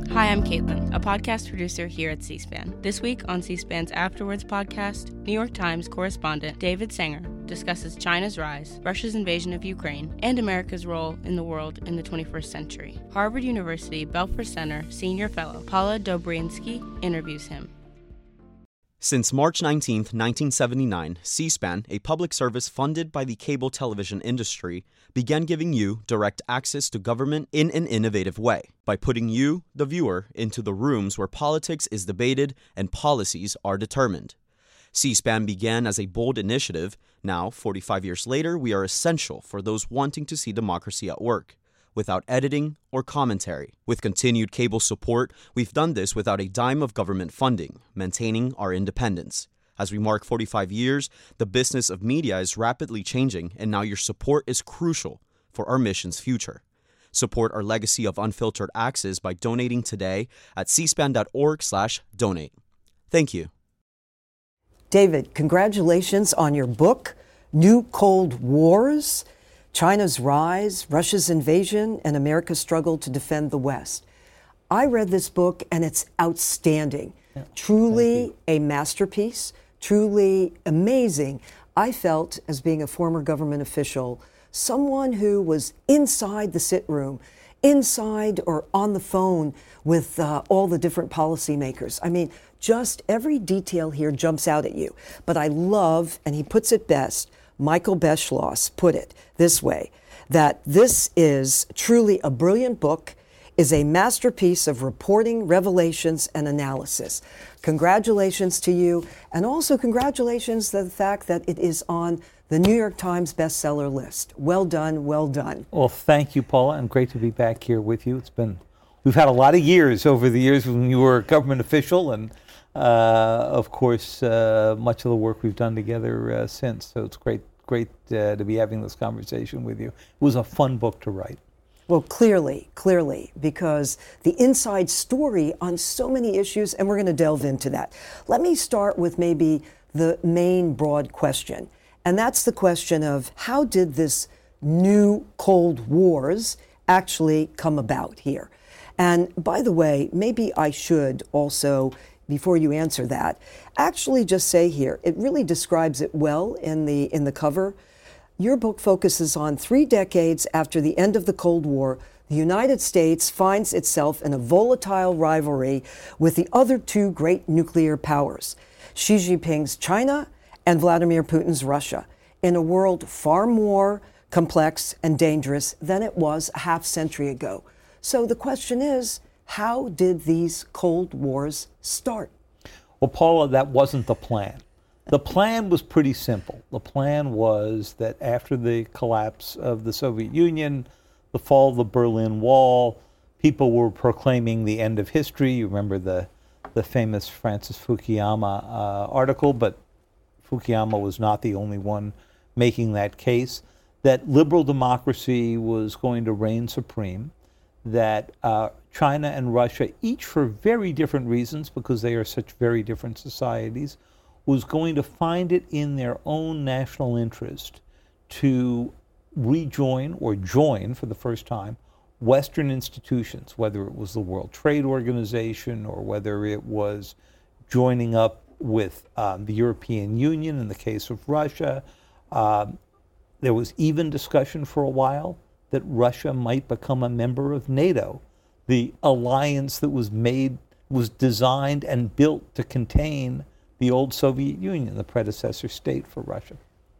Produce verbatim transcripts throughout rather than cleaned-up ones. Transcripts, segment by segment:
Hi, I'm Caitlin, a podcast producer here at C-SPAN. This week on C-SPAN's Afterwards podcast, New York Times correspondent David Sanger discusses China's rise, Russia's invasion of Ukraine, and America's role in the world in the twenty-first century. Harvard University Belfer Center senior fellow Paula Dobriansky interviews him. Since March nineteenth, nineteen seventy-nine, C-SPAN, a public service funded by the cable television industry, began giving you direct access to government in an innovative way by putting you, the viewer, into the rooms where politics is debated and policies are determined. C-SPAN began as a bold initiative. Now, forty-five years later, we are essential for those wanting to see democracy at work, without editing or commentary. With continued cable support, we've done this without a dime of government funding, maintaining our independence. As we mark forty-five years, the business of media is rapidly changing, and now your support is crucial for our mission's future. Support our legacy of unfiltered access by donating today at c span dot org slash donate. Thank you. David, congratulations on your book, New Cold Wars: China's Rise, Russia's Invasion, and America's Struggle to Defend the West. I read this book, and it's outstanding. Yeah, truly a masterpiece, truly amazing. I felt, as being a former government official, someone who was inside the sit room, inside or on the phone with uh, all the different policymakers. I mean, just every detail here jumps out at you. But I love, and he puts it best, Michael Beschloss put it this way, that this is truly a brilliant book, is a masterpiece of reporting, revelations, and analysis. Congratulations to you, and also congratulations to the fact that it is on the New York Times bestseller list. Well done, well done. Well, thank you, Paula, and great to be back here with you. It's been, we've had a lot of years over the years when you were a government official, and uh, of course, uh, much of the work we've done together uh, since. So it's great, great uh, to be having this conversation with you. It was a fun book to write. Well, clearly, clearly, because the inside story on so many issues, and we're going to delve into that. Let me start with maybe the main broad question, and that's the question of how did this new Cold Wars actually come about here? And by the way, maybe I should also, before you answer that, actually just say here, it really describes it well in the in the cover. Your book focuses on three decades after the end of the Cold War. The United States finds itself in a volatile rivalry with the other two great nuclear powers, Xi Jinping's China and Vladimir Putin's Russia, in a world far more complex and dangerous than it was a half century ago. So the question is, how did these Cold Wars start? Well, Paula, that wasn't the plan. The plan was pretty simple. The plan was that after the collapse of the Soviet Union, the fall of the Berlin Wall, people were proclaiming the end of history. You remember the, the famous Francis Fukuyama uh, article, but Fukuyama was not the only one making that case, that liberal democracy was going to reign supreme, that uh, China and Russia, each for very different reasons, because they are such very different societies, was going to find it in their own national interest to rejoin or join for the first time Western institutions, whether it was the World Trade Organization or whether it was joining up with um, the European Union in the case of Russia. Um, there was even discussion for a while that Russia might become a member of NATO, the alliance that was made, was designed and built to contain the old Soviet Union, the predecessor state for Russia.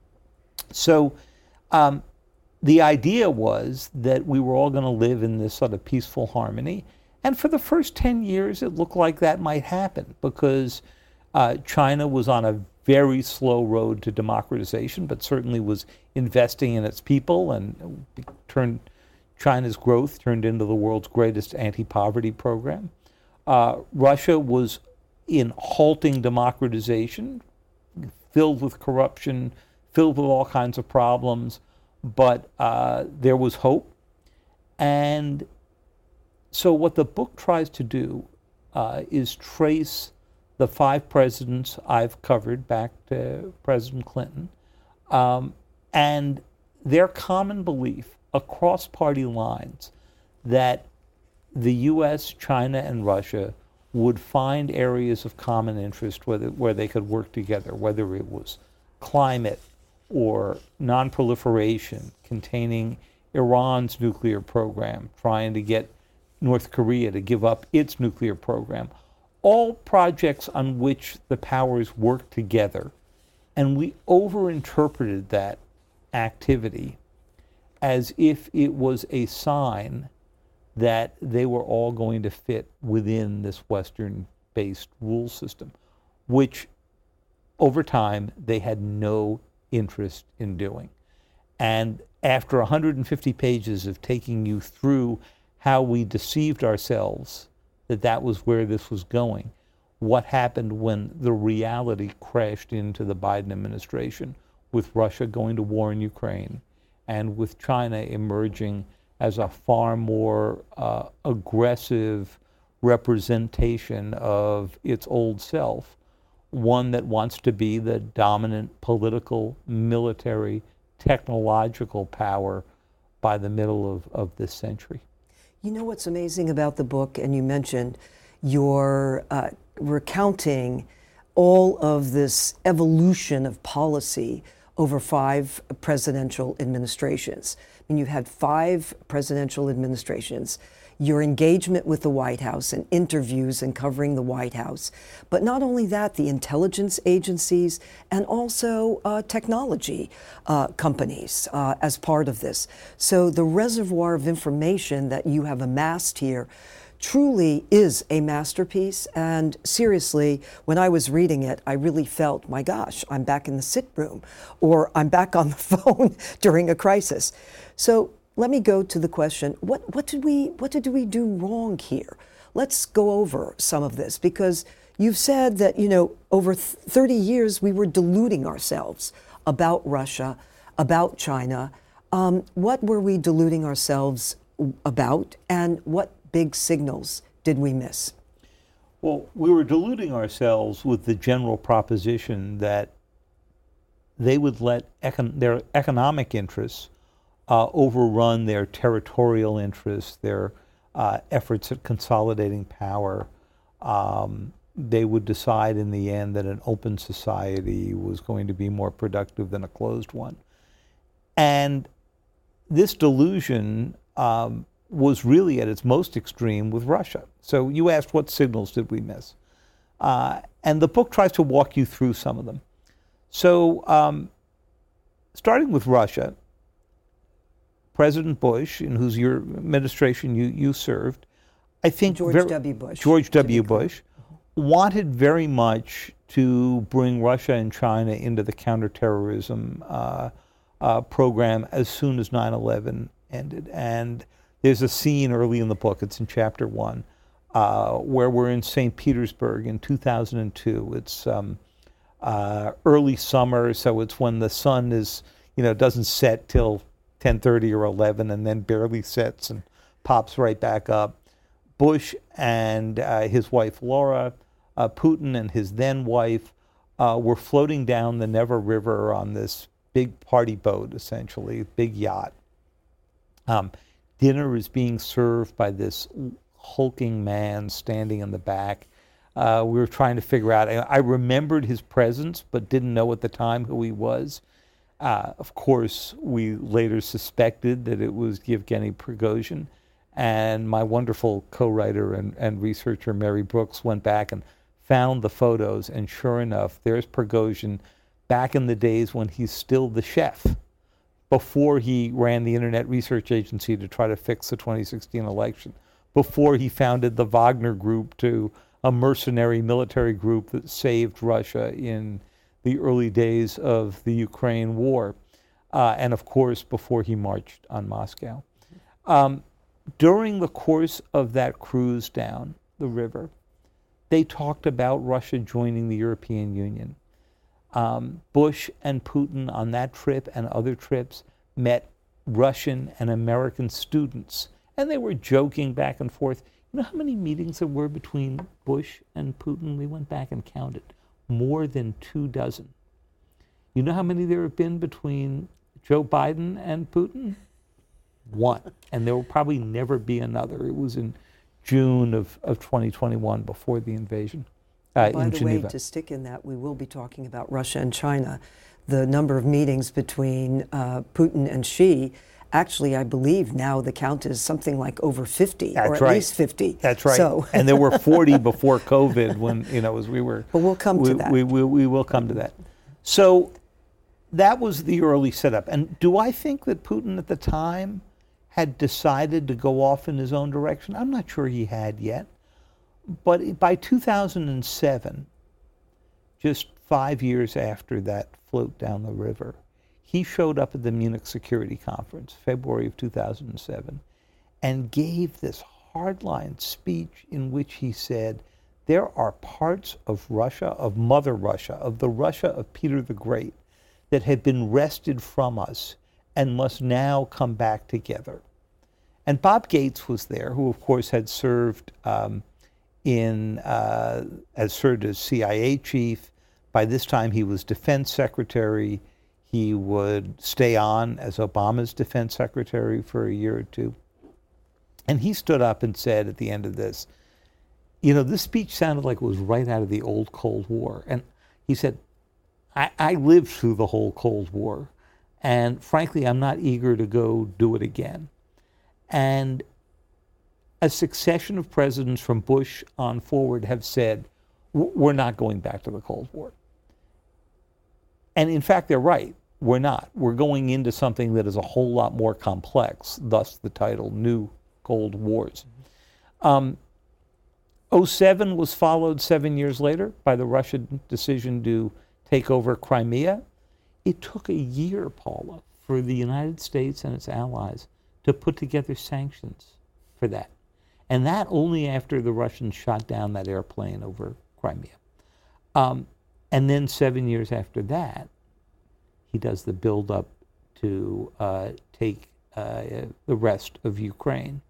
So um, the idea was that we were all going to live in this sort of peaceful harmony. And for the first ten years, it looked like that might happen because uh, China was on a very slow road to democratization, but certainly was investing in its people, and turned China's growth turned into the world's greatest anti-poverty program. Uh, Russia was in halting democratization, filled with corruption, filled with all kinds of problems, but uh, there was hope. And so what the book tries to do uh, is trace the five presidents I've covered back to President Clinton, um, and their common belief across party lines that the U S, China, and Russia would find areas of common interest where they, where they could work together, whether it was climate or non-proliferation, containing Iran's nuclear program, trying to get North Korea to give up its nuclear program. All projects on which the powers work together. And we overinterpreted that activity as if it was a sign that they were all going to fit within this Western-based rule system, which over time they had no interest in doing. And after one hundred fifty pages of taking you through how we deceived ourselves that that was where this was going, what happened when the reality crashed into the Biden administration, with Russia going to war in Ukraine and with China emerging as a far more uh, aggressive representation of its old self, one that wants to be the dominant political, military, technological power by the middle of, of this century. You know what's amazing about the book, and you mentioned your uh, recounting all of this evolution of policy over five presidential administrations. I mean, you've had five presidential administrations, your engagement with the White House and interviews and covering the White House. But not only that, the intelligence agencies and also uh, technology uh, companies uh, as part of this. So the reservoir of information that you have amassed here truly is a masterpiece. And seriously, when I was reading it, I really felt, my gosh, I'm back in the sit room, or I'm back on the phone during a crisis. So let me go to the question, what, what did we what did we do wrong here? Let's go over some of this, because you've said that, you know, over thirty years we were deluding ourselves about Russia, about China. Um, what were we deluding ourselves about, and what big signals did we miss? Well, we were deluding ourselves with the general proposition that they would let econ- their economic interests uh, overrun their territorial interests, their uh, efforts at consolidating power. Um, they would decide in the end that an open society was going to be more productive than a closed one. And this delusion um, was really at its most extreme with Russia. So you asked, what signals did we miss? Uh, and the book tries to walk you through some of them. So um, starting with Russia, President Bush, in whose your administration you, you served, I think George very, W. Bush. George W. Bush wanted very much to bring Russia and China into the counterterrorism uh, uh, program as soon as nine eleven ended. And there's a scene early in the book, it's in chapter one, uh, where we're in Saint Petersburg in two thousand two. It's um, uh, early summer, so it's when the sun is, you know, doesn't set till ten thirty or eleven, and then barely sets and pops right back up. Bush and uh, his wife Laura, uh, Putin and his then wife uh, were floating down the Neva River on this big party boat, essentially, big yacht. Um, dinner is being served by this hulking man standing in the back. Uh, we were trying to figure out, I, I remembered his presence, but didn't know at the time who he was. Uh, of course, we later suspected that it was Yevgeny Prigozhin, and my wonderful co-writer and, and researcher Mary Brooks went back and found the photos, and sure enough, there's Prigozhin back in the days when he's still the chef, before he ran the Internet Research Agency to try to fix the twenty sixteen election, before he founded the Wagner Group, to a mercenary military group that saved Russia in the early days of the Ukraine war, uh, and of course, before he marched on Moscow. Um, during the course of that cruise down the river, they talked about Russia joining the European Union. Um, Bush and Putin on that trip and other trips met Russian and American students, and they were joking back and forth. You know how many meetings there were between Bush and Putin? We went back and counted. More than two dozen. You know how many there have been between Joe Biden and Putin? One. And there will probably never be another. It was in June of, of twenty twenty-one, before the invasion uh, By in the Geneva. way, to stick in that, we will be talking about Russia and China. The number of meetings between uh, Putin and Xi, actually, I believe now the count is something like over fifty, That's or at right. least fifty. That's right. So, And there were forty before COVID, when, you know, as we were. But we'll come we, to that. We, we, we will come to that. So that was the early setup. And do I think that Putin at the time had decided to go off in his own direction? I'm not sure he had yet. But by two thousand seven, just five years after that float down the river, he showed up at the Munich Security Conference, February of two thousand seven, and gave this hardline speech in which he said, there are parts of Russia, of Mother Russia, of the Russia of Peter the Great, that have been wrested from us and must now come back together. And Bob Gates was there, who of course had served um, in, uh, as served as C I A chief. By this time he was defense secretary. He would stay on as Obama's defense secretary for a year or two. And he stood up and said at the end of this, you know, this speech sounded like it was right out of the old Cold War. And he said, I, I lived through the whole Cold War, and frankly, I'm not eager to go do it again. And a succession of presidents from Bush on forward have said, we're not going back to the Cold War. And in fact, they're right. We're not. We're going into something that is a whole lot more complex, thus the title, New Cold Wars. Um, oh seven was followed seven years later by the Russian decision to take over Crimea. It took a year, Paula, for the United States and its allies to put together sanctions for that. And that only after the Russians shot down that airplane over Crimea. Um, and then seven years after that, he does the build-up to uh, take uh, the rest of Ukraine.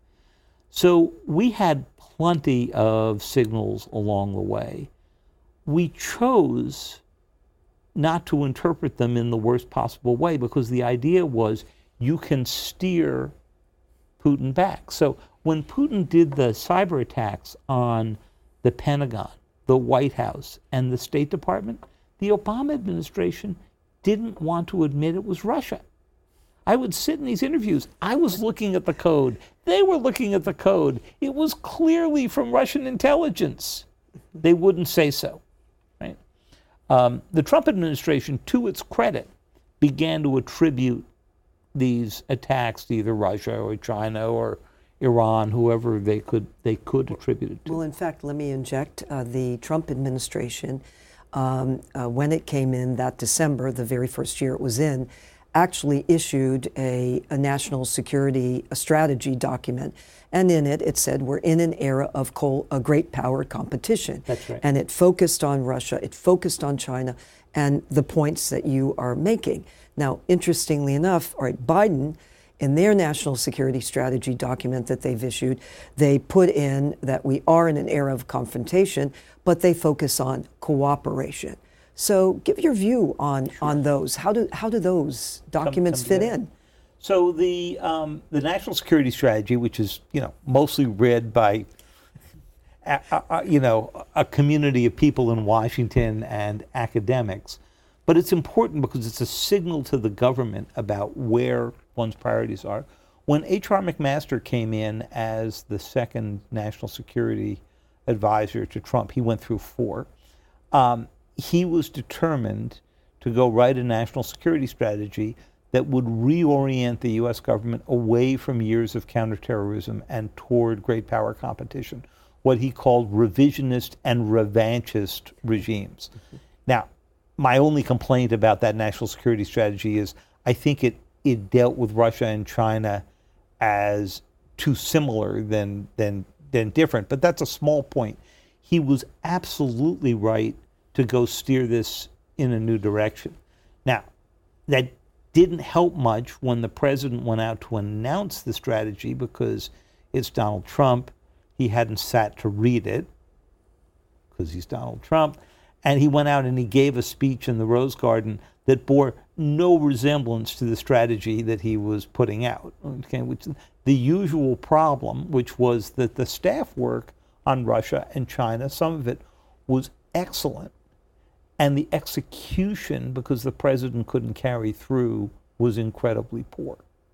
So we had plenty of signals along the way. We chose not to interpret them in the worst possible way, because the idea was you can steer Putin back. So when Putin did the cyber attacks on the Pentagon, the White House, and the State Department, the Obama administration didn't want to admit it was Russia. I would sit in these interviews. I was looking at the code. They were looking at the code. It was clearly from Russian intelligence. They wouldn't say so. Right? Um, the Trump administration, to its credit, began to attribute these attacks to either Russia or China or Iran, whoever they could they could attribute it to. Well, in fact, let me inject. Uh, the Trump administration, um, uh, when it came in that December, the very first year it was in, actually issued a, a national security a strategy document. And in it, it said, we're in an era of coal, a great power competition. That's right. And it focused on Russia, it focused on China, and the points that you are making. Now, interestingly enough, all right, Biden, in their national security strategy document that they've issued, they put in that we are in an era of confrontation, but they focus on cooperation. So give your view on, sure. on those. How do how do those documents come, come fit together. in? So the um, the national security strategy, which is you know mostly read by a, a, you know a community of people in Washington and academics, but it's important because it's a signal to the government about where one's priorities are. When H R McMaster came in as the second national security advisor to Trump, he went through four. Um, he was determined to go write a national security strategy that would reorient the U S government away from years of counterterrorism and toward great power competition, what he called revisionist and revanchist regimes. Mm-hmm. Now, my only complaint about that national security strategy is I think it, it dealt with Russia and China as too similar than, than, than different, but that's a small point. He was absolutely right to go steer this in a new direction. Now, that didn't help much when the president went out to announce the strategy because it's Donald Trump. He hadn't sat to read it because he's Donald Trump. And he went out and he gave a speech in the Rose Garden that bore no resemblance to the strategy that he was putting out. Okay, which the usual problem, which was that the staff work on Russia and China, some of it was excellent, and the execution, because the president couldn't carry through, was incredibly poor.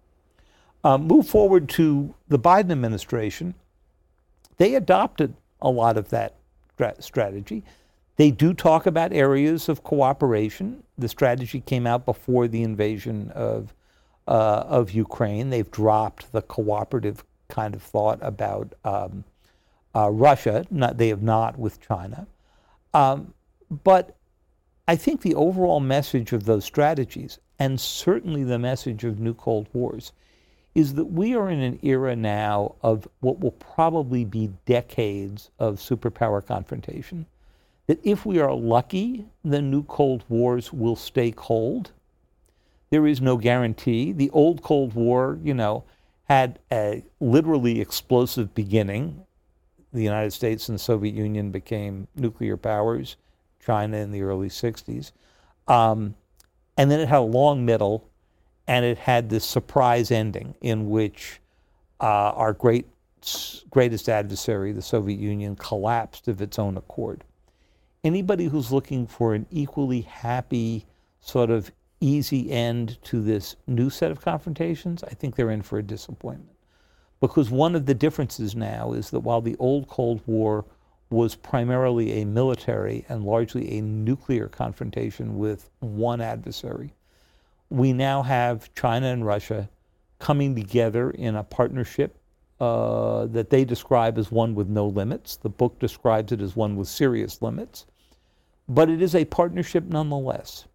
Uh, move forward to the Biden administration. They adopted a lot of that stra- strategy. They do talk about areas of cooperation. The strategy came out before the invasion of uh, of Ukraine. They've dropped the cooperative kind of thought about um, uh, Russia. Not, they have not with China. Um, but I think the overall message of those strategies, and certainly the message of New Cold Wars, is that we are in an era now of what will probably be decades of superpower confrontation. That if we are lucky, the new Cold Wars will stay cold. There is no guarantee. The old Cold War, you know, had a literally explosive beginning. The United States and the Soviet Union became nuclear powers, China in the early sixties. Um, and then it had a long middle, and it had this surprise ending in which uh, our great, greatest adversary, the Soviet Union, collapsed of its own accord. Anybody who's looking for an equally happy, sort of easy end to this new set of confrontations, I think they're in for a disappointment. Because one of the differences now is that while the old Cold War was primarily a military and largely a nuclear confrontation with one adversary, we now have China and Russia coming together in a partnership uh, that they describe as one with no limits. The book describes it as one with serious limits. But it is a partnership nonetheless.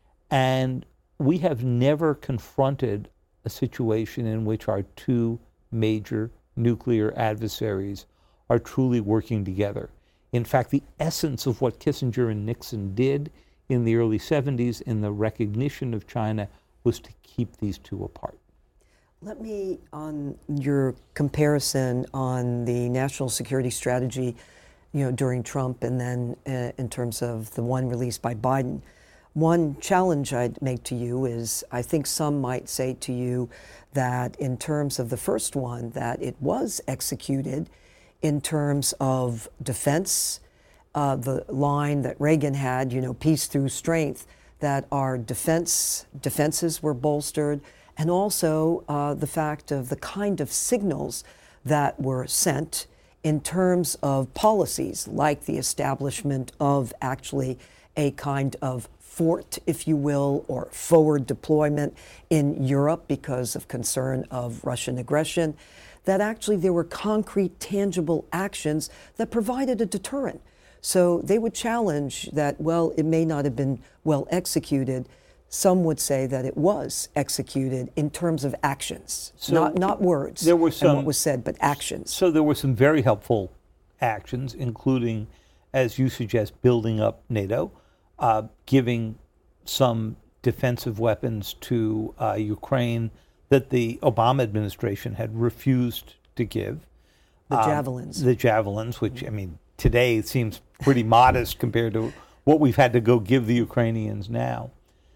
And we have never confronted a situation in which our two major nuclear adversaries are truly working together. In fact, the essence of what Kissinger and Nixon did in the early seventies in the recognition of China was to keep these two apart. Let me, on your comparison on the national security strategy, you know, during Trump and then uh, in terms of the one released by Biden, one challenge I'd make to you is I think some might say to you that in terms of the first one, that it was executed in terms of defense, uh, the line that Reagan had, you know, peace through strength, that our defense defenses were bolstered, and also uh, the fact of the kind of signals that were sent in terms of policies like the establishment of actually a kind of fort, if you will, or forward deployment in Europe because of concern of Russian aggression, that actually there were concrete, tangible actions that provided a deterrent. So they would challenge that, well, it may not have been well executed. Some would say that it was executed in terms of actions, so not not words there were some, and what was said, but actions. So there were some very helpful actions, including, as you suggest, building up NATO, uh, giving some defensive weapons to uh, Ukraine that the Obama administration had refused to give. The um, javelins. The javelins, which, I mean, today seems pretty modest compared to what we've had to go give the Ukrainians now.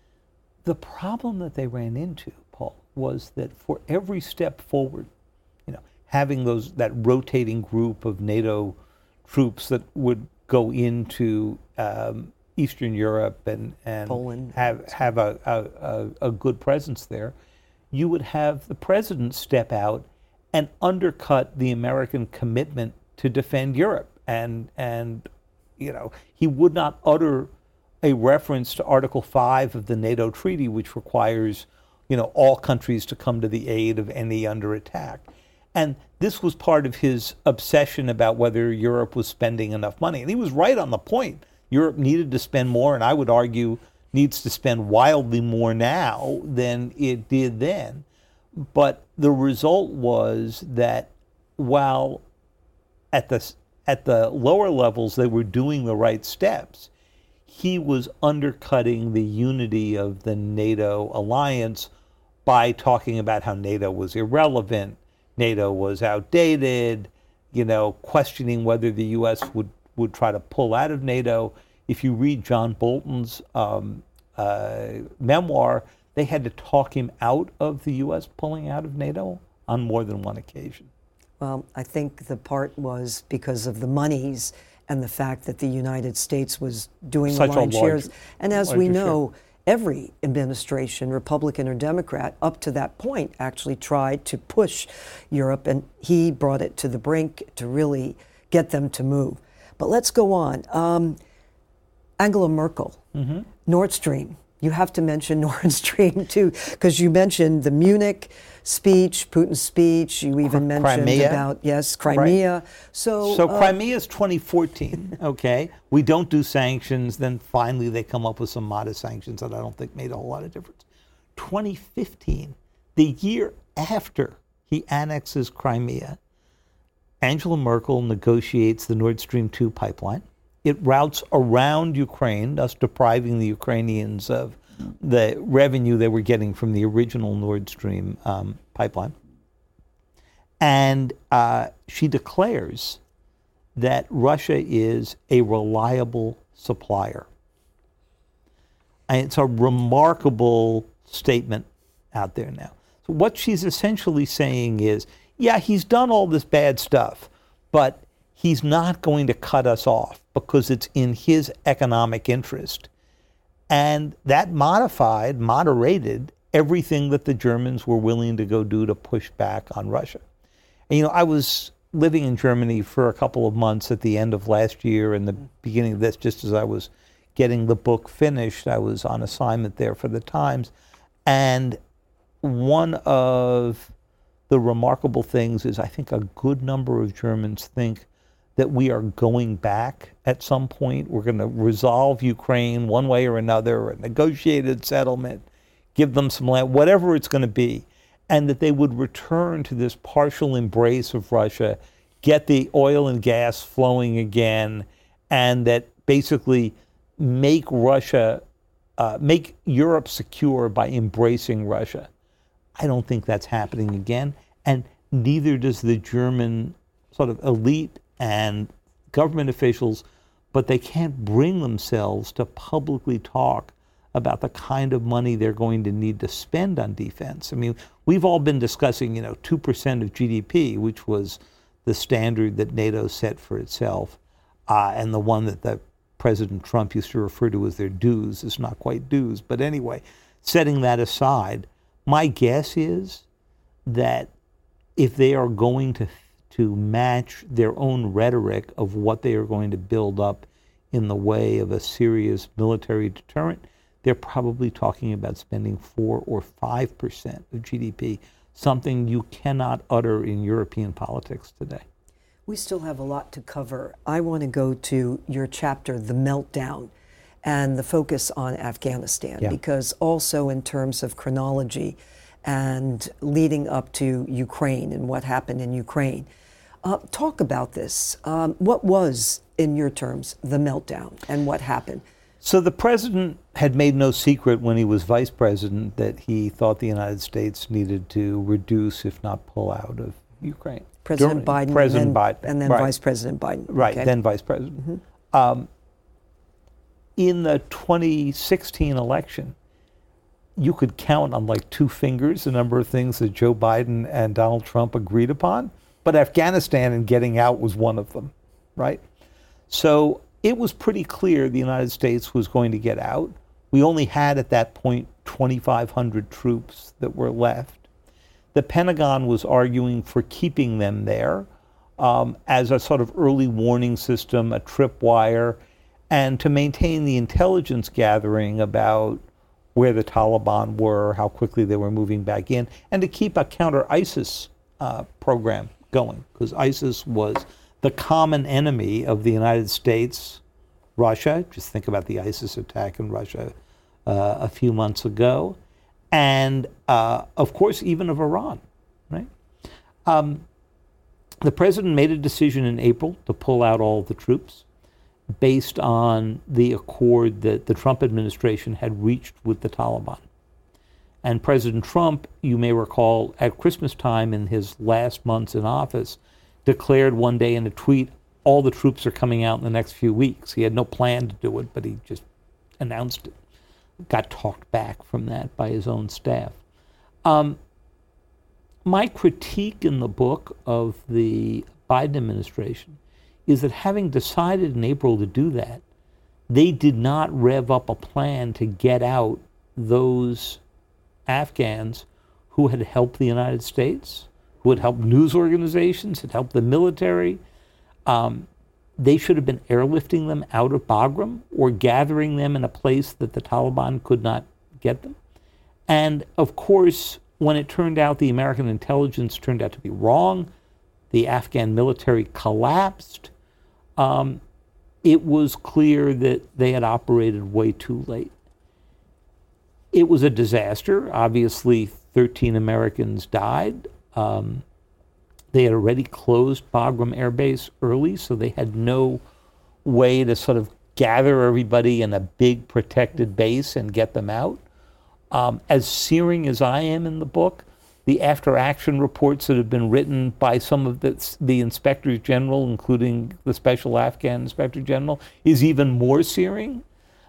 The problem that they ran into, Paul, was that for every step forward, you know, having those that rotating group of NATO troops that would go into um, Eastern Europe and, and Poland. have have a, a, a good presence there, you would have the president step out and undercut the American commitment to defend Europe. And, and you know, he would not utter a reference to Article five of the NATO treaty, which requires, you know, all countries to come to the aid of any under attack. And this was part of his obsession about whether Europe was spending enough money. And he was right on the point. Europe needed to spend more, and I would argue needs to spend wildly more now than it did then. But the result was that while at the at the lower levels they were doing the right steps, he was undercutting the unity of the NATO alliance by talking about how NATO was irrelevant, NATO was outdated, you know, questioning whether the U S would, would try to pull out of NATO if you read John Bolton's um, uh, memoir, they had to talk him out of the U S pulling out of NATO on more than one occasion. Well, I think the part was because of the monies and the fact that the United States was doing Such the lion's a large, shares. And as we larger know, share. every administration, Republican or Democrat, up to that point actually tried to push Europe, and he brought it to the brink to really get them to move. But let's go on. Um, Angela Merkel, mm-hmm. Nord Stream. You have to mention Nord Stream too, because you mentioned the Munich speech, Putin's speech. You even mentioned Crimea. about, yes, Crimea. Right. So, so uh, Crimea is twenty fourteen, okay? We don't do sanctions, then finally they come up with some modest sanctions that I don't think made a whole lot of difference. twenty fifteen, the year after he annexes Crimea, Angela Merkel negotiates the Nord Stream two pipeline. It routes around Ukraine, thus depriving the Ukrainians of the revenue they were getting from the original Nord Stream um, pipeline. And uh, she declares that Russia is a reliable supplier. And it's a remarkable statement out there now. So what she's essentially saying is, yeah, he's done all this bad stuff, but he's not going to cut us off because it's in his economic interest. And that modified, moderated everything that the Germans were willing to go do to push back on Russia. And, you know, I was living in Germany for a couple of months at the end of last year and the beginning of this, just as I was getting the book finished. I was on assignment there for the Times. And one of the remarkable things is I think a good number of Germans think that we are going back at some point. We're going to resolve Ukraine one way or another, a negotiated settlement, give them some land, whatever it's going to be, and that they would return to this partial embrace of Russia, get the oil and gas flowing again, and that basically make Russia, uh, make Europe secure by embracing Russia. I don't think that's happening again, and neither does the German sort of elite and government officials, but they can't bring themselves to publicly talk about the kind of money they're going to need to spend on defense. I mean, we've all been discussing, you know, two percent of G D P, which was the standard that NATO set for itself, uh, and the one that the President Trump used to refer to as their dues. It's not quite dues, but anyway, setting that aside, my guess is that if they are going to to match their own rhetoric of what they are going to build up in the way of a serious military deterrent, they're probably talking about spending four or five percent of G D P, something you cannot utter in European politics today. We still have a lot to cover. I want to go to your chapter, The Meltdown, and the focus on Afghanistan, Yeah. because also in terms of chronology and leading up to Ukraine and what happened in Ukraine. Uh, talk about this. Um, what was, in your terms, the meltdown and what happened? So the president had made no secret when he was vice president that he thought the United States needed to reduce, if not pull out of Ukraine. President During, Biden, President and then, Biden, and then right. Vice President Biden. Right, okay. then vice president. Mm-hmm. Um, in the twenty sixteen election, you could count on like two fingers the number of things that Joe Biden and Donald Trump agreed upon, but Afghanistan and getting out was one of them, right? So it was pretty clear the United States was going to get out. We only had at that point twenty-five hundred troops that were left. The Pentagon was arguing for keeping them there um, as a sort of early warning system, a tripwire, and to maintain the intelligence gathering about where the Taliban were, how quickly they were moving back in, and to keep a counter-ISIS uh, program going, because ISIS was the common enemy of the United States, Russia. Just think about the ISIS attack in Russia uh, a few months ago, and uh, of course, even of Iran, right? Um, the president made a decision in April to pull out all the troops based on the accord that the Trump administration had reached with the Taliban. And President Trump, you may recall, at Christmas time in his last months in office, declared one day in a tweet, all the troops are coming out in the next few weeks. He had no plan to do it, but he just announced it. Got talked back from that by his own staff. Um, my critique in the book of the Biden administration is that having decided in April to do that, they did not rev up a plan to get out those Afghans who had helped the United States, who had helped news organizations, had helped the military. Um, they should have been airlifting them out of Bagram or gathering them in a place that the Taliban could not get them. And of course, when it turned out the American intelligence turned out to be wrong, the Afghan military collapsed, um, it was clear that they had operated way too late. It was a disaster. Obviously, thirteen Americans died. Um, they had already closed Bagram Air Base early, so they had no way to sort of gather everybody in a big protected base and get them out. Um, as searing as I am in the book, the after-action reports that have been written by some of the, the inspectors general, including the special Afghan inspector general, is even more searing.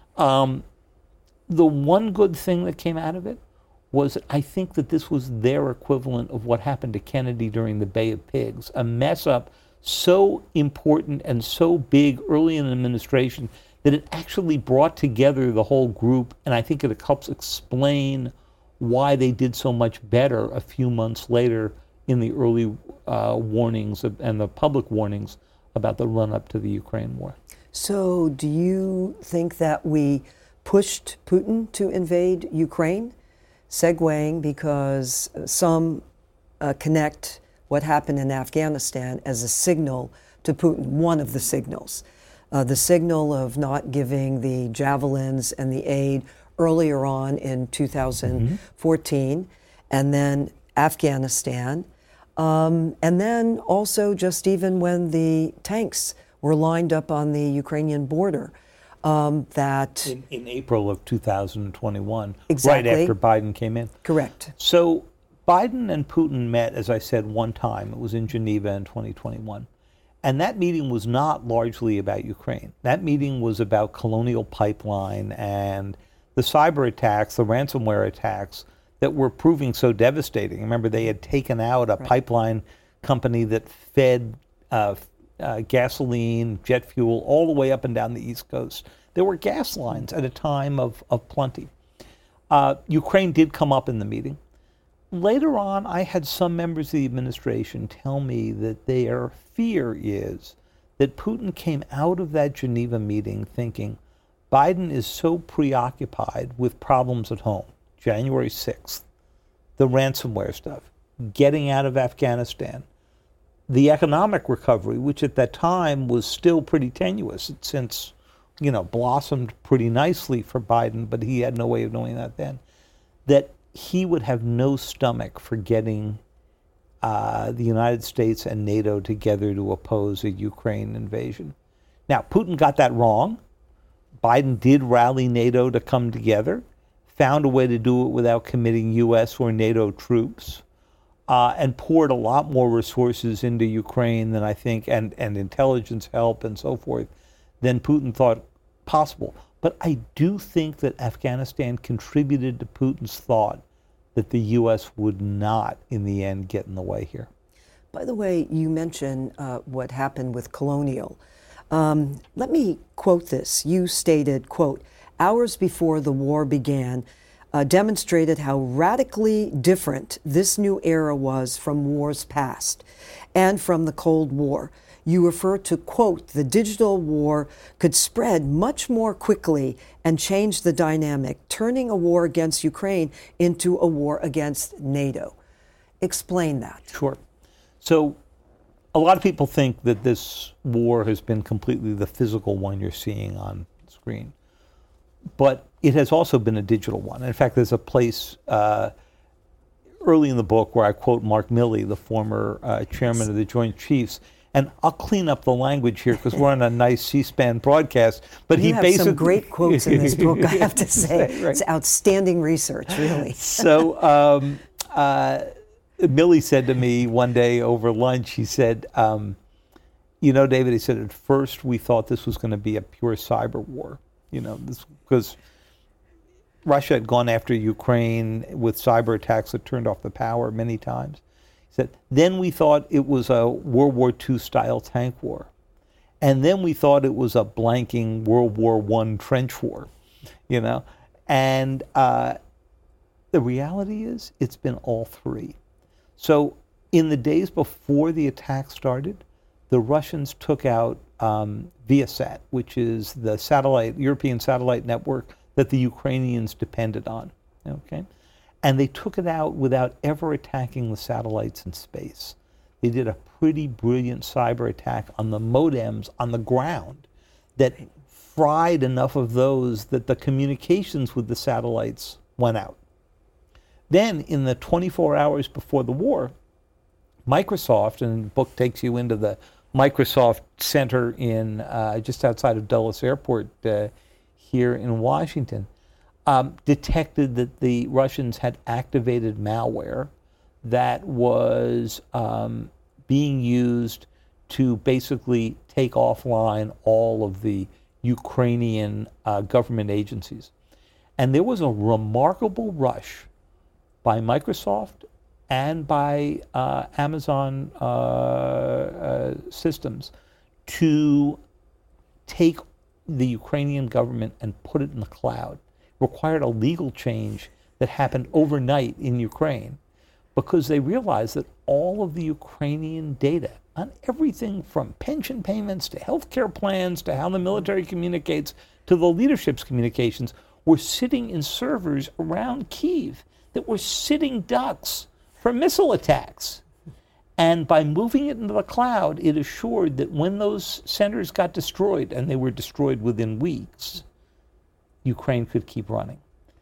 Um, the one good thing that came out of it was I think that this was their equivalent of what happened to Kennedy during the Bay of Pigs, a mess-up so important and so big early in the administration that it actually brought together the whole group, and I think it helps explain why they did so much better a few months later in the early uh, warnings of, and the public warnings about the run-up to the Ukraine war. So do you think that we pushed Putin to invade Ukraine? Segueing, because some uh, connect what happened in Afghanistan as a signal to Putin, one of the signals. Uh, the signal of not giving the javelins and the aid earlier on in two thousand fourteen, mm-hmm. and then Afghanistan, um, and then also just even when the tanks were lined up on the Ukrainian border. Um, that in, in April of two thousand twenty-one, exactly. Right after Biden came in. Correct. So Biden and Putin met, as I said, one time. It was in Geneva in twenty twenty-one. And that meeting was not largely about Ukraine. That meeting was about Colonial Pipeline and the cyber attacks, the ransomware attacks that were proving so devastating. Remember, they had taken out a right. pipeline company that fed uh, uh, gasoline, jet fuel, all the way up and down the East Coast. There were gas lines at a time of, of plenty. Uh, Ukraine did come up in the meeting. Later on, I had some members of the administration tell me that their fear is that Putin came out of that Geneva meeting thinking Biden is so preoccupied with problems at home, January sixth, the ransomware stuff, getting out of Afghanistan, the economic recovery, which at that time was still pretty tenuous. It's since, you know, blossomed pretty nicely for Biden, but he had no way of knowing that then, that he would have no stomach for getting uh, the United States and NATO together to oppose a Ukraine invasion. Now, Putin got that wrong. Biden did rally NATO to come together, found a way to do it without committing U S or NATO troops, uh, and poured a lot more resources into Ukraine than I think, and, and intelligence help and so forth, than Putin thought possible. But I do think that Afghanistan contributed to Putin's thought that the U S would not, in the end, get in the way here. By the way, you mentioned uh, what happened with Colonial. Um, let me quote this. You stated, quote, hours before the war began, uh, demonstrated how radically different this new era was from wars past and from the Cold War. You refer to, quote, the digital war could spread much more quickly and change the dynamic, turning a war against Ukraine into a war against NATO. Explain that. Sure. So a lot of people think that this war has been completely the physical one you're seeing on screen. But it has also been a digital one. In fact, there's a place uh, early in the book where I quote Mark Milley, the former uh, chairman of the Joint Chiefs. And I'll clean up the language here because we're on a nice C-SPAN broadcast. But you he have basically some great quotes in this book, I have to say. Right. It's outstanding research, really. So um, uh, Milley said to me one day over lunch, he said, um, you know, David, he said, at first we thought this was going to be a pure cyber war, you know, this because Russia had gone after Ukraine with cyber attacks that turned off the power many times. He said, then we thought it was a World War Two style tank war. And then we thought it was a blanking World War One trench war, you know. And uh, the reality is it's been all three. So in the days before the attack started, the Russians took out um, Viasat, which is the satellite, European satellite network that the Ukrainians depended on, okay? And they took it out without ever attacking the satellites in space. They did a pretty brilliant cyber attack on the modems on the ground that fried enough of those that the communications with the satellites went out. Then, in the twenty-four hours before the war, Microsoft, and the book takes you into the Microsoft Center in uh, just outside of Dulles Airport uh, here in Washington, um, detected that the Russians had activated malware that was um, being used to basically take offline all of the Ukrainian uh, government agencies. And there was a remarkable rush by Microsoft and by uh, Amazon uh, uh, systems to take the Ukrainian government and put it in the cloud. It required a legal change that happened overnight in Ukraine because they realized that all of the Ukrainian data on everything from pension payments to healthcare plans to how the military communicates to the leadership's communications were sitting in servers around Kyiv that were sitting ducks for missile attacks. And by moving it into the cloud, it assured that when those centers got destroyed, and they were destroyed within weeks, Ukraine could keep running.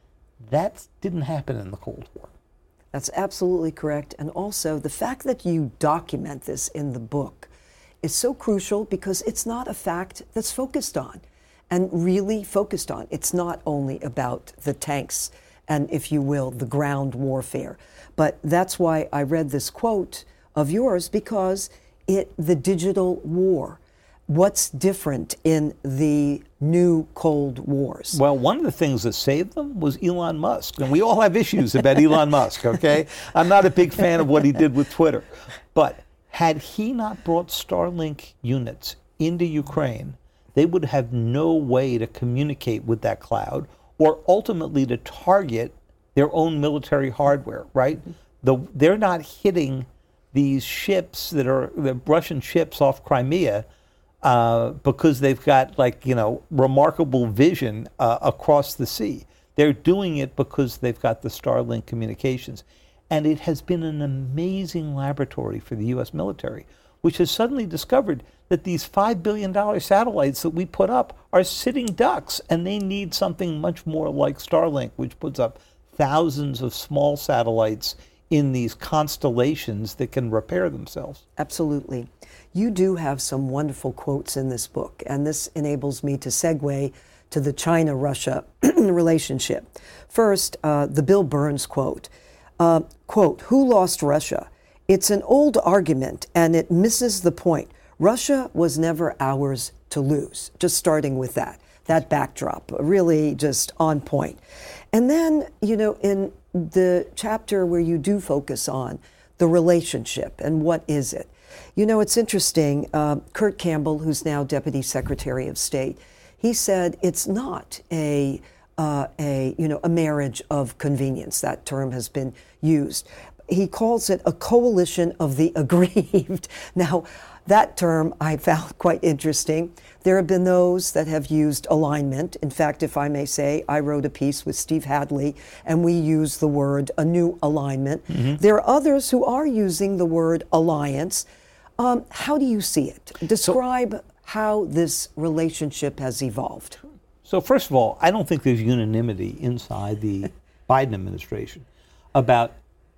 That didn't happen in the Cold War. That's absolutely correct. And also, the fact that you document this in the book is so crucial because it's not a fact that's focused on and really focused on. It's not only about the tanks and, if you will, the ground warfare. But that's why I read this quote of yours, because it, the digital war, what's different in the new Cold Wars? Well, one of the things that saved them was Elon Musk. And we all have issues about Elon Musk, okay? I'm not a big fan of what he did with Twitter. But had he not brought Starlink units into Ukraine, they would have no way to communicate with that cloud or ultimately to target their own military hardware, right? The, they're not hitting these ships that are the Russian ships off Crimea uh, because they've got, like, you know, remarkable vision uh, across the sea. They're doing it because they've got the Starlink communications. And it has been an amazing laboratory for the U S military, which has suddenly discovered that these five billion dollars satellites that we put up are sitting ducks, and they need something much more like Starlink, which puts up thousands of small satellites in these constellations that can repair themselves. Absolutely. You do have some wonderful quotes in this book, and this enables me to segue to the China-Russia relationship. First, uh, the Bill Burns quote, uh, quote, "Who lost Russia? It's an old argument, and it misses the point. Russia was never ours to lose." Just starting with that, that backdrop, really just on point. And then, you know, in the chapter where you do focus on the relationship and what is it, you know, it's interesting. Uh, Kurt Campbell, who's now Deputy Secretary of State, he said it's not a uh, a you know a marriage of convenience. That term has been used. He calls it a coalition of the aggrieved. Now, that term I found quite interesting. There have been those that have used alignment. In fact, if I may say, I wrote a piece with Steve Hadley, and we use the word a new alignment. Mm-hmm. There are others who are using the word alliance. Um, how do you see it? Describe so, how this relationship has evolved. So first of all, I don't think there's unanimity inside the Biden administration about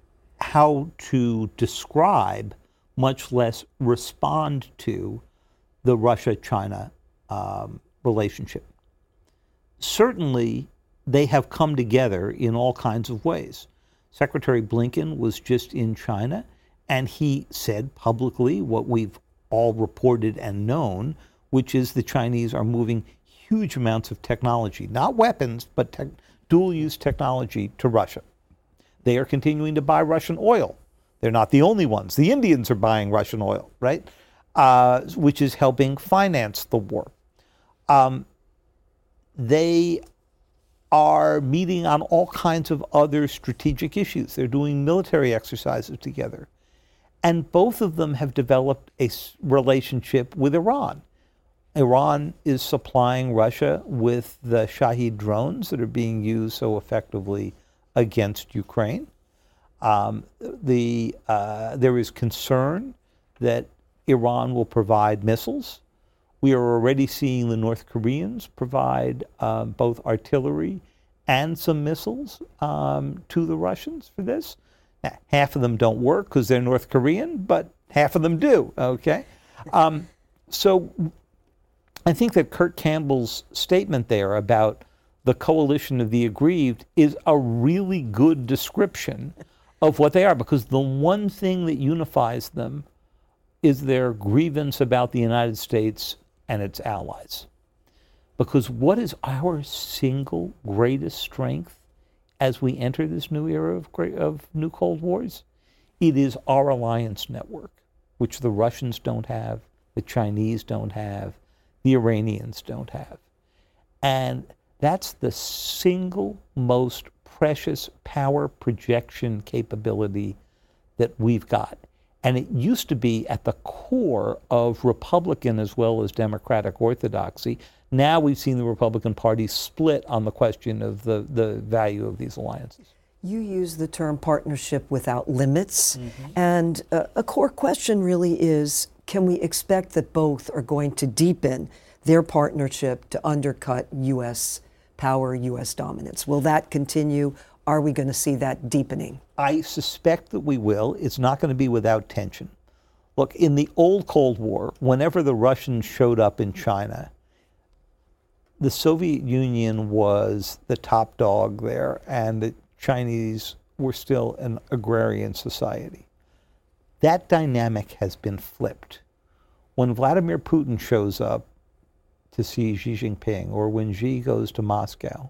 how to describe, much less respond to, the Russia-China um, relationship. Certainly, they have come together in all kinds of ways. Secretary Blinken was just in China, and he said publicly what we've all reported and known, which is the Chinese are moving huge amounts of technology, not weapons, but te- dual-use technology to Russia. They are continuing to buy Russian oil. They're not the only ones. The Indians are buying Russian oil, right? Uh, which is helping finance the war. Um, they are meeting on all kinds of other strategic issues. They're doing military exercises together. And both of them have developed a relationship with Iran. Iran is supplying Russia with the Shahed drones that are being used so effectively against Ukraine. Um, the, uh, there is concern that Iran will provide missiles. We are already seeing the North Koreans provide um, both artillery and some missiles um, to the Russians for this. Now, half of them don't work because they're North Korean, but half of them do, okay? Um, so I think that Kurt Campbell's statement there about the coalition of the aggrieved is a really good description of what they are, because the one thing that unifies them is their grievance about the United States and its allies. Because what is our single greatest strength as we enter this new era of, great, of new Cold Wars? It is our alliance network, which the Russians don't have, the Chinese don't have, the Iranians don't have. And that's the single most precious power projection capability that we've got. And it used to be at the core of Republican as well as Democratic orthodoxy. Now we've seen the Republican Party split on the question of the, the value of these alliances. You use the term partnership without limits. Mm-hmm. And uh, a core question really is, can we expect that both are going to deepen their partnership to undercut U S power, U S dominance? Will that continue? Are we going to see that deepening? I suspect that we will. It's not going to be without tension. Look, in the old Cold War, whenever the Russians showed up in China, the Soviet Union was the top dog there, and the Chinese were still an agrarian society. That dynamic has been flipped. When Vladimir Putin shows up to see Xi Jinping, or when Xi goes to Moscow,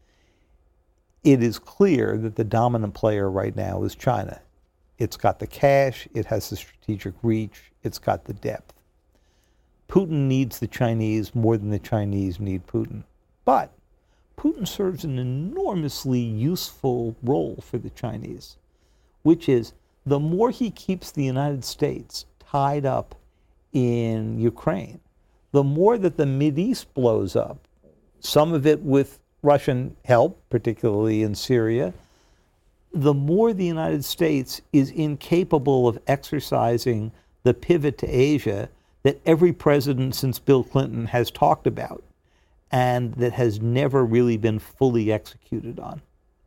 it is clear that the dominant player right now is China. It's got the cash, it has the strategic reach, it's got the depth. Putin needs the Chinese more than the Chinese need Putin. But Putin serves an enormously useful role for the Chinese, which is the more he keeps the United States tied up in Ukraine, the more that the Mideast blows up, some of it with Russian help, particularly in Syria, the more the United States is incapable of exercising the pivot to Asia that every president since Bill Clinton has talked about and that has never really been fully executed on.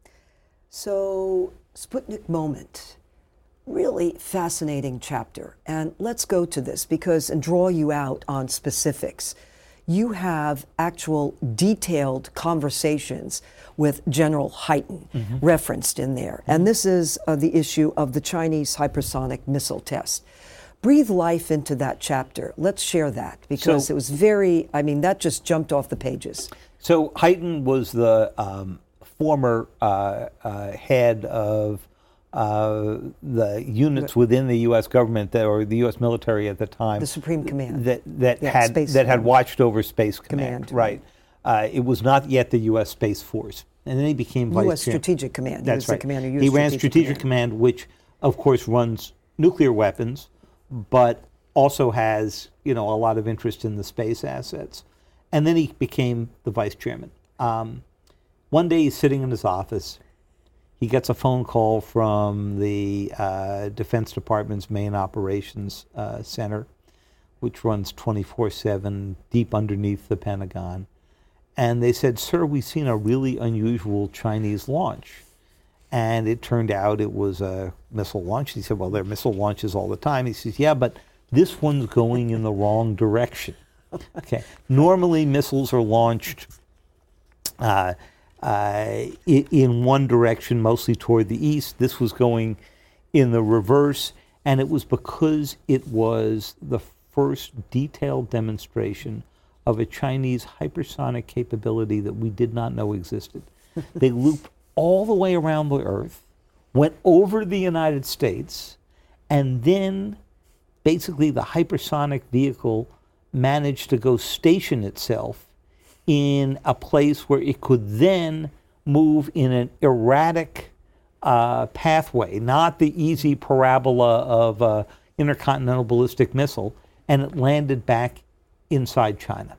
So, Sputnik Moment, really fascinating chapter. And let's go to this because, and draw you out on specifics. You have actual detailed conversations with General Hyten mm-hmm. referenced in there. Mm-hmm. And this is uh, the issue of the Chinese hypersonic missile test. Breathe life into that chapter. Let's share that because so, it was very, I mean, that just jumped off the pages. So Hyten was the um, former uh, uh, head of Uh, the units within the U S government that, or the U S military at the time, the Supreme Command that that yeah, had Space that had watched over Space Command, Command. right? Uh, it was not yet the U S Space Force, and then he became vice U S chairman. Strategic Command. He That's was right. The commander. He ran Strategic Command. Command, which of course runs nuclear weapons, but also has you know a lot of interest in the space assets. And then he became the vice chairman. Um, one day he's sitting in his office. He gets a phone call from the uh, Defense Department's main operations uh, center, which runs twenty-four seven deep underneath the Pentagon. And they said, "Sir, we've seen a really unusual Chinese launch." And it turned out it was a missile launch. He said, "Well, there are missile launches all the time." He says, "Yeah, but this one's going in the wrong direction." Okay. Normally, missiles are launched uh, Uh, in one direction, mostly toward the east. This was going in the reverse, and it was because it was the first detailed demonstration of a Chinese hypersonic capability that we did not know existed. They looped all the way around the Earth, went over the United States, and then basically the hypersonic vehicle managed to go station itself in a place where it could then move in an erratic uh, pathway, not the easy parabola of uh, intercontinental ballistic missile, and it landed back inside China.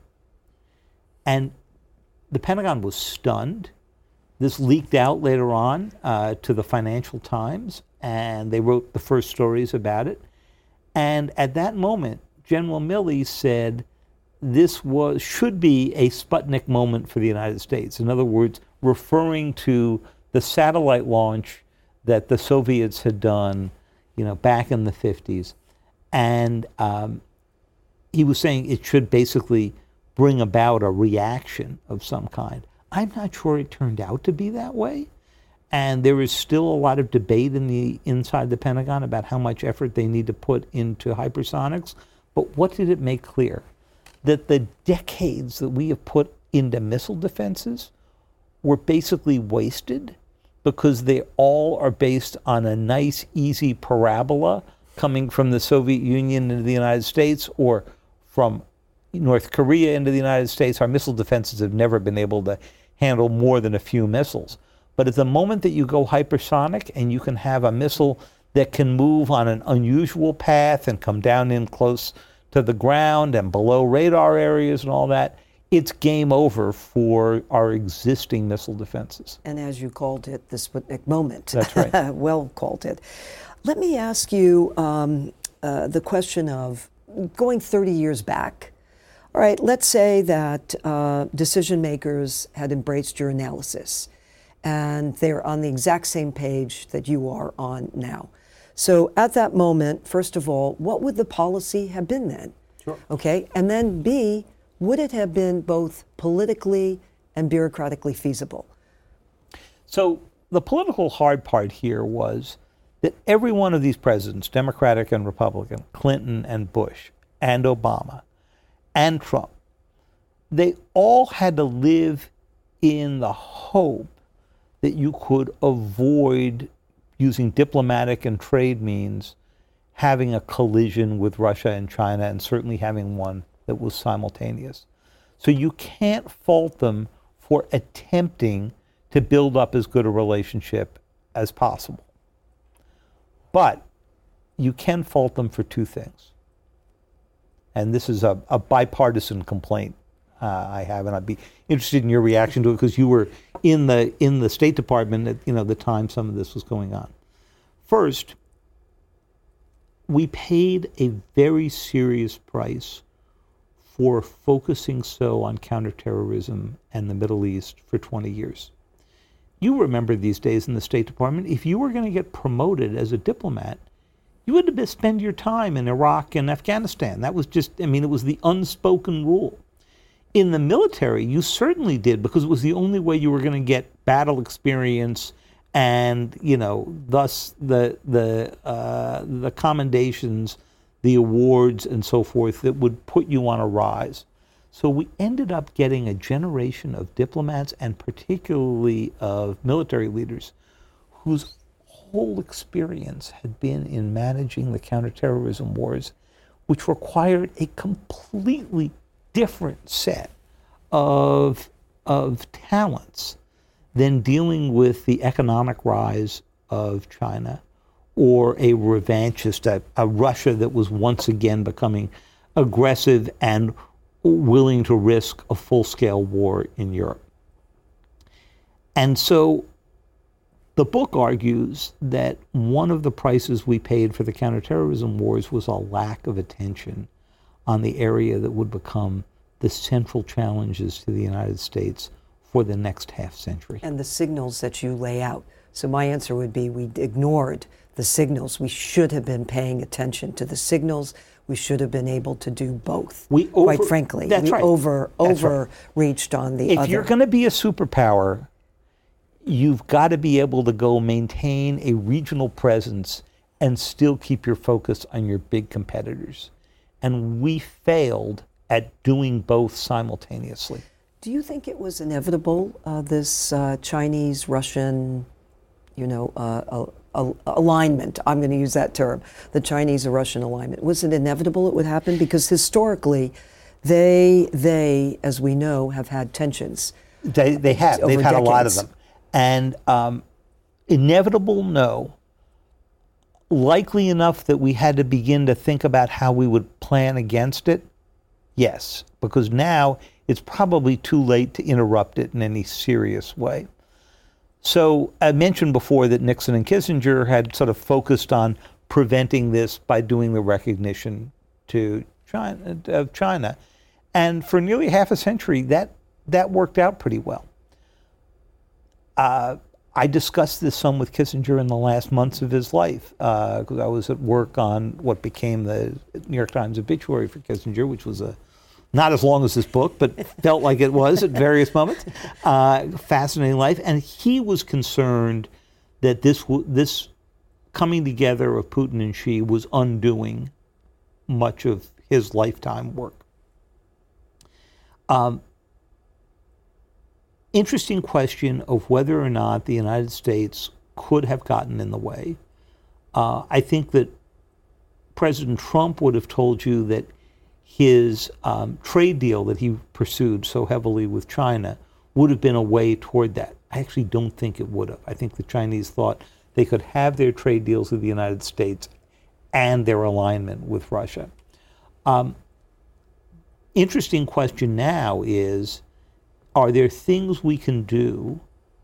And the Pentagon was stunned. This leaked out later on uh, to the Financial Times, and they wrote the first stories about it. And at that moment, General Milley said this was should be a Sputnik moment for the United States. In other words, referring to the satellite launch that the Soviets had done, you know, back in the fifties. And um, he was saying it should basically bring about a reaction of some kind. I'm not sure it turned out to be that way. And there is still a lot of debate in the inside the Pentagon about how much effort they need to put into hypersonics. But what did it make clear? That the decades that we have put into missile defenses were basically wasted because they all are based on a nice, easy parabola coming from the Soviet Union into the United States or from North Korea into the United States. Our missile defenses have never been able to handle more than a few missiles. But at the moment that you go hypersonic and you can have a missile that can move on an unusual path and come down in close to the ground and below radar areas and all that, it's game over for our existing missile defenses. And as you called it, the Sputnik moment. That's right. Well called it. Let me ask you um, uh, the question of going thirty years back. All right, let's say that uh, decision makers had embraced your analysis and they're on the exact same page that you are on now. So at that moment, first of all, what would the policy have been then? Sure. Okay, and then B, would it have been both politically and bureaucratically feasible? So the political hard part here was that every one of these presidents, Democratic and Republican, Clinton and Bush and Obama and Trump, they all had to live in the hope that you could avoid, using diplomatic and trade means, having a collision with Russia and China, and certainly having one that was simultaneous. So you can't fault them for attempting to build up as good a relationship as possible. But you can fault them for two things. And this is a, a bipartisan complaint uh, I have, and I'd be interested in your reaction to it because you were in the in the State Department at you know the time some of this was going on. First, we paid a very serious price for focusing so on counterterrorism and the Middle East for twenty years. You remember these days in the State Department, if you were going to get promoted as a diplomat, you had to spend your time in Iraq and Afghanistan. That was just, I mean, it was the unspoken rule. In the military, you certainly did because it was the only way you were going to get battle experience and, you know, thus the the uh, the commendations, the awards and so forth that would put you on a rise. So we ended up getting a generation of diplomats and particularly of military leaders whose whole experience had been in managing the counterterrorism wars, which required a completely different set of, of talents than dealing with the economic rise of China or a revanchist, a, a Russia that was once again becoming aggressive and willing to risk a full-scale war in Europe. And so the book argues that one of the prices we paid for the counterterrorism wars was a lack of attention on the area that would become the central challenges to the United States for the next half century. And the signals that you lay out. So my answer would be we ignored the signals. We should have been paying attention to the signals. We should have been able to do both. We over, quite frankly, that's we right. over that's overreached right. on the if other. If you're going to be a superpower, you've got to be able to go maintain a regional presence and still keep your focus on your big competitors. and we failed at doing both simultaneously. Do you think it was inevitable, uh, this uh, Chinese-Russian, you know, uh, uh, alignment? I'm going to use that term, the Chinese-Russian alignment. Was it inevitable it would happen? Because historically, they, they, as we know, have had tensions. They, they have. They've had decades. A lot of them. And um, inevitable, no. Likely enough that we had to begin to think about how we would plan against it? Yes, because now it's probably too late to interrupt it in any serious way. So I mentioned before that Nixon and Kissinger had sort of focused on preventing this by doing the recognition to China, of China. And for nearly half a century, that, that worked out pretty well. Uh, I discussed this some with Kissinger in the last months of his life, because uh, I was at work on what became the New York Times obituary for Kissinger, which was a not as long as this book, but felt like it was at various moments. Uh, fascinating life. And he was concerned that this w- this coming together of Putin and Xi was undoing much of his lifetime work. Um, Interesting question of whether or not the United States could have gotten in the way. Uh, I think that President Trump would have told you that his um, trade deal that he pursued so heavily with China would have been a way toward that. I actually don't think it would have. I think the Chinese thought they could have their trade deals with the United States and their alignment with Russia. Um, interesting question now is, are there things we can do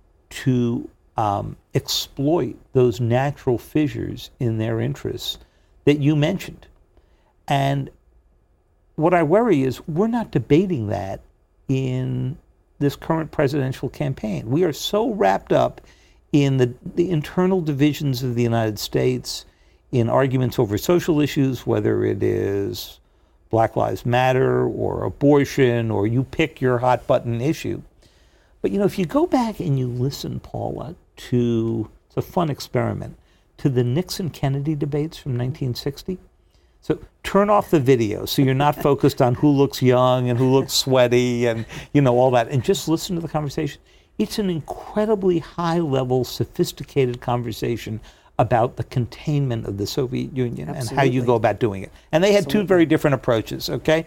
to um, exploit those natural fissures in their interests that you mentioned? And what I worry is we're not debating that in this current presidential campaign. We are so wrapped up in the, the internal divisions of the United States, in arguments over social issues, whether it is Black Lives Matter or abortion, or you pick your hot button issue. But you know, if you go back and you listen, Paula, to, it's a fun experiment, to the Nixon-Kennedy debates from nineteen sixty. So turn off the video so you're not focused on who looks young and who looks sweaty and, you know, all that, and just listen to the conversation. It's an incredibly high-level, sophisticated conversation about the containment of the Soviet Union. Absolutely. And how you go about doing it. And they had Absolutely. two very different approaches, okay?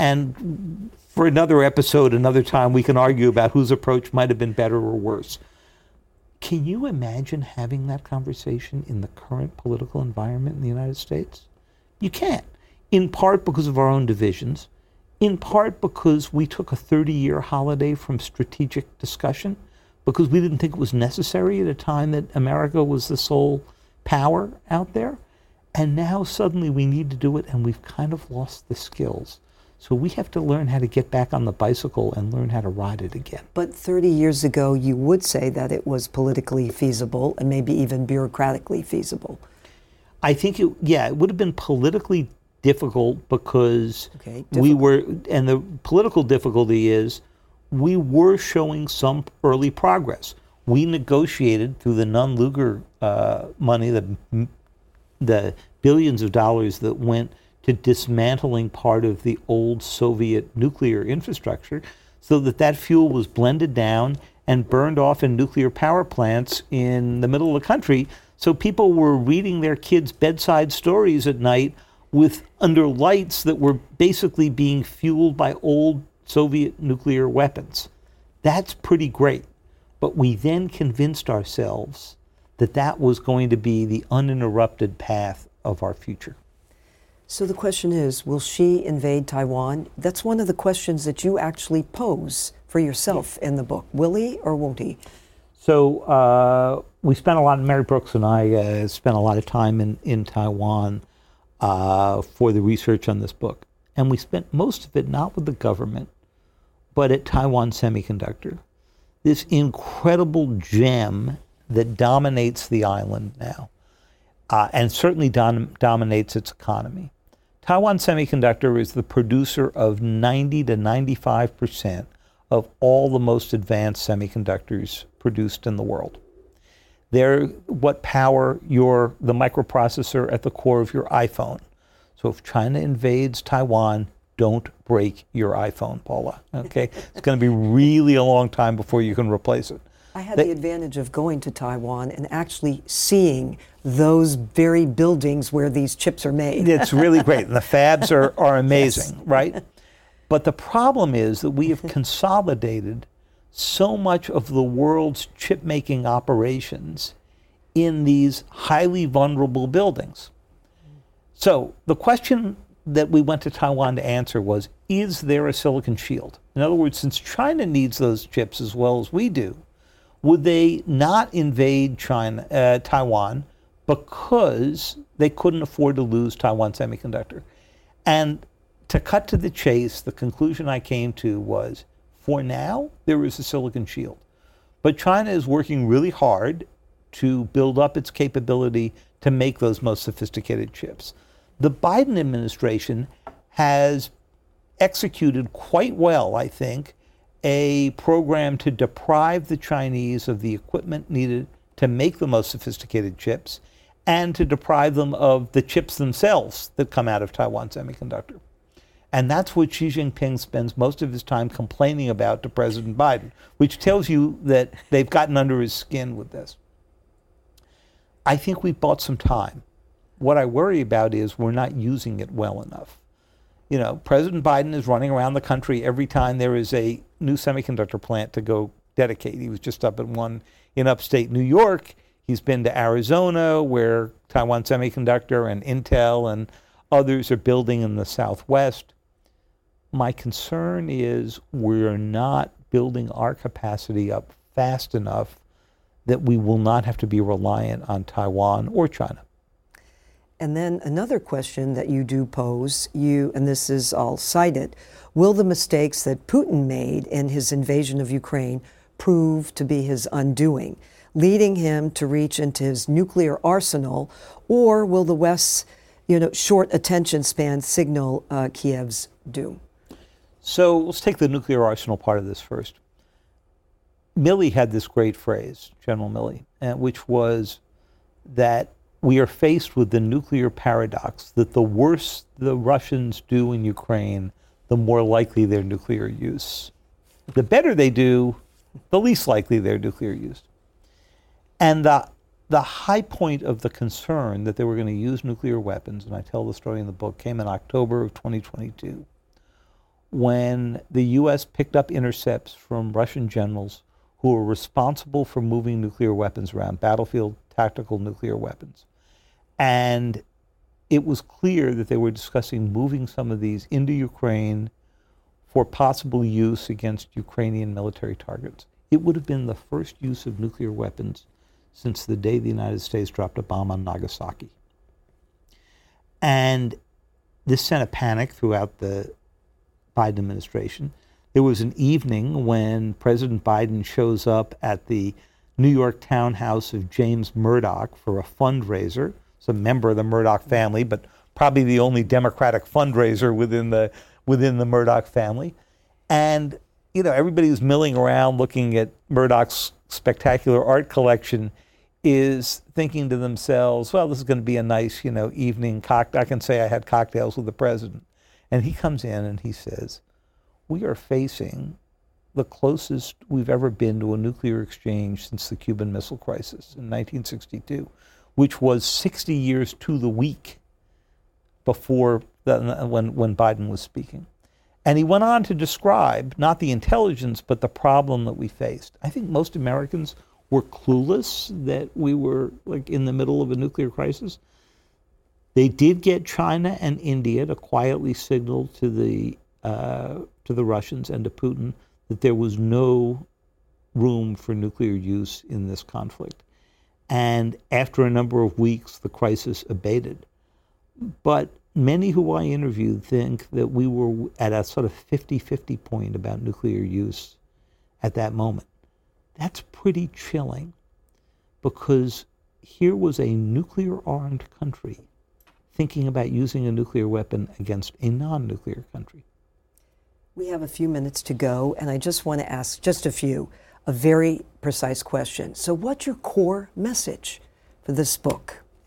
And for another episode, another time, we can argue about whose approach might have been better or worse. Can you imagine having that conversation in the current political environment in the United States? You can't, in part because of our own divisions, in part because we took a thirty-year holiday from strategic discussion, because we didn't think it was necessary at a time that America was the sole power out there. And now suddenly we need to do it, and we've kind of lost the skills. So we have to learn how to get back on the bicycle and learn how to ride it again. But thirty years ago, you would say that it was politically feasible and maybe even bureaucratically feasible. I think, it, yeah, it would have been politically difficult because okay, we were, and the political difficulty is, we were showing some early progress. We negotiated through the Nunn-Lugar uh, money, the, the billions of dollars that went to dismantling part of the old Soviet nuclear infrastructure, so that that fuel was blended down and burned off in nuclear power plants in the middle of the country. So people were reading their kids' bedside stories at night with under lights that were basically being fueled by old Soviet nuclear weapons. That's pretty great. But we then convinced ourselves that that was going to be the uninterrupted path of our future. So the question is, will Xi invade Taiwan? That's one of the questions that you actually pose for yourself in the book. Will he or won't he? So uh, we spent a lot, Mary Brooks and I uh, spent a lot of time in, in Taiwan uh, for the research on this book. And we spent most of it not with the government, but at Taiwan Semiconductor, this incredible gem that dominates the island now, uh, and certainly dom- dominates its economy. Taiwan Semiconductor is the producer of ninety to ninety-five percent of all the most advanced semiconductors produced in the world. They're what power your the microprocessor at the core of your iPhone. So if China invades Taiwan, don't break your iPhone, Paula, okay? It's going to be really a long time before you can replace it. I had They- the advantage of going to Taiwan and actually seeing those very buildings where these chips are made. It's really great. And the fabs are, are amazing, Yes. right? But the problem is that we have consolidated so much of the world's chip-making operations in these highly vulnerable buildings. So the question that we went to Taiwan to answer was, is there a silicon shield? In other words, since China needs those chips as well as we do, would they not invade China, uh, Taiwan because they couldn't afford to lose Taiwan Semiconductor? And to cut to the chase, the conclusion I came to was, for now, there is a silicon shield. But China is working really hard to build up its capability to make those most sophisticated chips. The Biden administration has executed quite well, I think, a program to deprive the Chinese of the equipment needed to make the most sophisticated chips and to deprive them of the chips themselves that come out of Taiwan Semiconductor. And that's what Xi Jinping spends most of his time complaining about to President Biden, which tells you that they've gotten under his skin with this. I think we've bought some time. What I worry about is we're not using it well enough. You know, President Biden is running around the country every time there is a new semiconductor plant to go dedicate. He was just up at one in upstate New York. He's been to Arizona, where Taiwan Semiconductor and Intel and others are building in the Southwest. My concern is we're not building our capacity up fast enough that we will not have to be reliant on Taiwan or China. And then another question that you do pose, you, and this is, I'll cite it, will the mistakes that Putin made in his invasion of Ukraine prove to be his undoing, leading him to reach into his nuclear arsenal, or will the West's, you know, short attention span signal uh, Kiev's doom? So let's take the nuclear arsenal part of this first. Milley had this great phrase, General Milley, uh, which was that we are faced with the nuclear paradox that the worse the Russians do in Ukraine, the more likely their nuclear use. The better they do, the least likely their nuclear use. And the, the high point of the concern that they were going to use nuclear weapons, and I tell the story in the book, came in October of twenty twenty-two, when the U S picked up intercepts from Russian generals who were responsible for moving nuclear weapons around, battlefield tactical nuclear weapons. And it was clear that they were discussing moving some of these into Ukraine for possible use against Ukrainian military targets. It would have been the first use of nuclear weapons since the day the United States dropped a bomb on Nagasaki. And this sent a panic throughout the Biden administration. There was an evening when President Biden shows up at the New York townhouse of James Murdoch for a fundraiser. It's a member of the Murdoch family, but probably the only Democratic fundraiser within the within the Murdoch family. And, you know, everybody who's milling around looking at Murdoch's spectacular art collection is thinking to themselves, well, this is going to be a nice, you know, evening cocktail. I can say I had cocktails with the president. And he comes in and he says, we are facing the closest we've ever been to a nuclear exchange since the Cuban Missile Crisis in nineteen sixty-two, which was sixty years to the week before the, when, when Biden was speaking. And he went on to describe not the intelligence, but the problem that we faced. I think most Americans were clueless that we were like in the middle of a nuclear crisis. They did get China and India to quietly signal to the uh, to the Russians and to Putin that there was no room for nuclear use in this conflict. And after a number of weeks, the crisis abated. But many who I interviewed think that we were at a sort of fifty-fifty point about nuclear use at that moment. That's pretty chilling, because here was a nuclear-armed country thinking about using a nuclear weapon against a non-nuclear country. We have a few minutes to go, and I just want to ask just a few, a very precise question. So what's your core message for this book?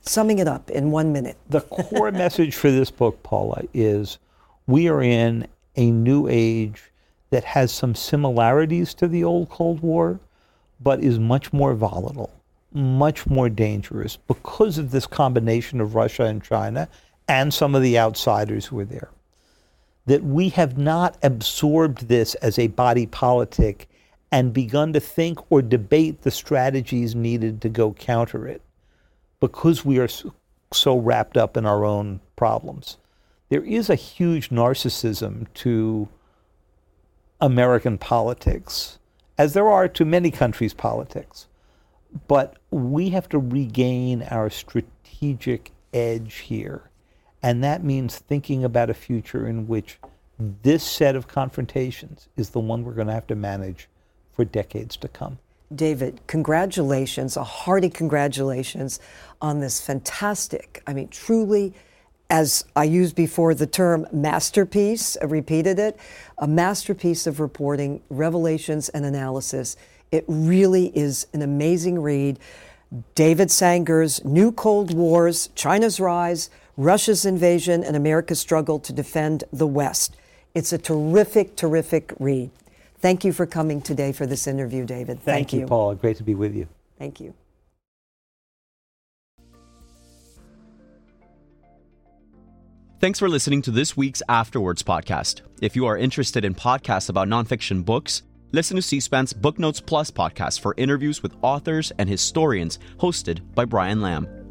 Summing it up in one minute. The core message for this book, Paula, is we are in a new age that has some similarities to the old Cold War, but is much more volatile, much more dangerous because of this combination of Russia and China and some of the outsiders who are there. That we have not absorbed this as a body politic and begun to think or debate the strategies needed to go counter it because we are so wrapped up in our own problems. There is a huge narcissism to American politics, as there are to many countries' politics. But we have to regain our strategic edge here. And that means thinking about a future in which this set of confrontations is the one we're going to have to manage for decades to come. David, congratulations, a hearty congratulations on this fantastic, I mean, truly, as I used before the term masterpiece, I repeated it, a masterpiece of reporting, revelations, and analysis. It really is an amazing read. David Sanger's New Cold Wars, China's Rise, Russia's Invasion, and America's Struggle to Defend the West. It's a terrific, terrific read. Thank you for coming today for this interview, David. Thank, Thank you, you, Paula. Great to be with you. Thank you. Thanks for listening to this week's Afterwards podcast. If you are interested in podcasts about nonfiction books, listen to C-SPAN's Book Notes Plus podcast for interviews with authors and historians hosted by Brian Lamb.